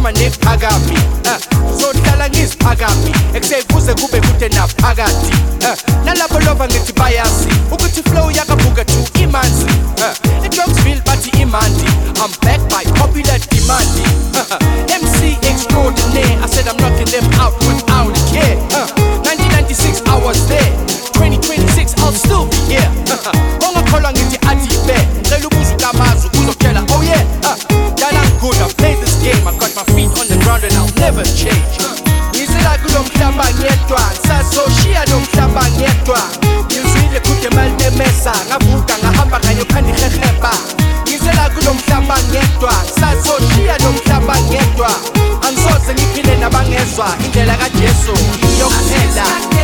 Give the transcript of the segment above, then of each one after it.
noma nephakami sohlala ngiziphakami ekuseyifuze kube kude naphakathi nalabo lova ngithi bayazi ukuthi flow yakabuka to imanzi eJocksville bathi imandi I'm back by popular demand MC extraordinaire I said I'm knocking them out without a care 1996 I was there 2026 I'll still be here ongakholwa ngithi athi be ngicela ubuza uKamazu uzotshela oh yeah that I'm good I play this game I got my feet on the ground and I'll never change ngizela kulo mhlaba ngedwa sasoshiya lo mhlaba ngedwa ngizwile kude mali nemesa ngavuka ngahamba kanye phandi kheheba ngizela kulo mhlaba ngedwa sasoshiya lo mhlaba ngedwa angisoze ngiphile nabangezwa indlela kaJesu yokuthela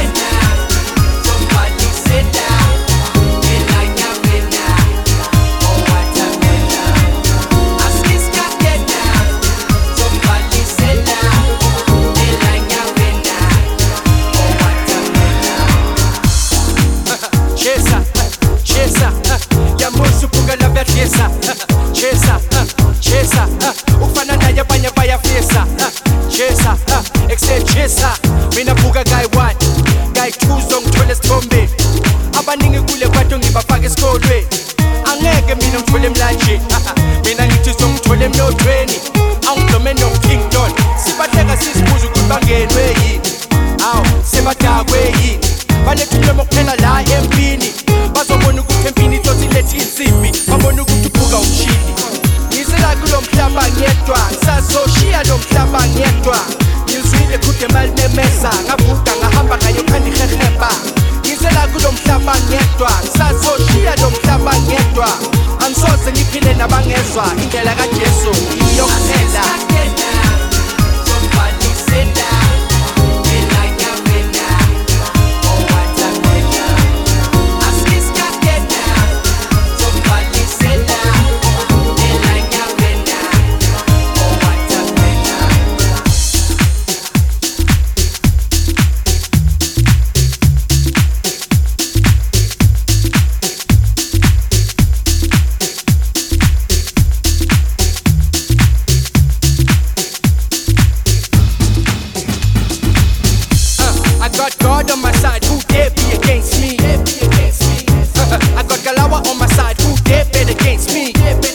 Chesa, ufana naye abanye bayafisa Chesa, except Chesa mina buka guy 1 guy 2 zongithola esithombeni abaningi kule kwathi ngibafaka esikolweni angeke mina ngithole emlanjeni mina ngithi zongithola emnothweni angidome no King Don sibahleka sisibuza ukuthi bangenwe yini awu sebadakwe yini balethe umlomo kuphela la empini bazobona ukuthi empini itothi lethi insimbi babona ukuthi ubuka umshini ngizela kulo mhlaba ngedwa sasoshiya lo mhlaba ngedwa ngizwile kude mali nemesa ngavuka ngahamba kanye phandi kheheba ngizela kulo mhlaba ngedwa sasoshiya lo mhlaba ngedwa angisoze ngiphile nabangezwa indlela kaJesu yokuthela God on my side, who dare be against me? I got Galawa on my side, who dare bet against me?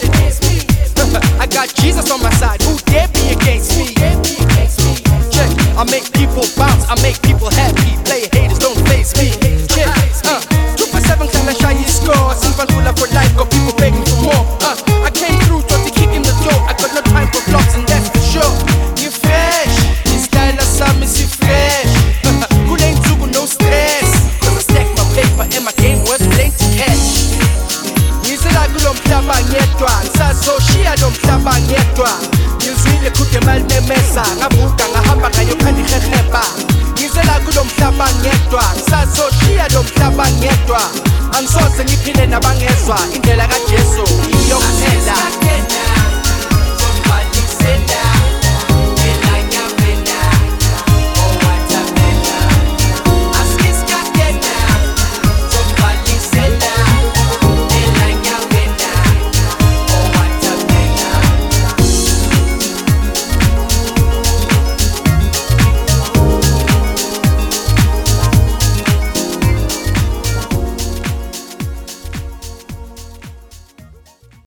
I got Jesus on my side, who dare be against me? Check, I make people bounce, I make people happy. Play haters, don't face me. Check, 247 can I shy his score? Simple for life, got people begging for more. I came through, thought they kick in the door. I got no time for vlogs, and that's for sure. You fresh, this style of some is fresh. No stress, cause I stack my paper and my game was plenty cash. Ngizela kulo mhlaba ngedwa, sasoshiya lo mhlaba ngedwa. Ngizwile kude mali nemesa, ngavuka ngahamba kanye phandi kheheba. Ngizela kulo mhlaba ngedwa, sasoshiya lo mhlaba ngedwa. Angisoze ngiphile nabangezwa indlela kaJesu yokuthela.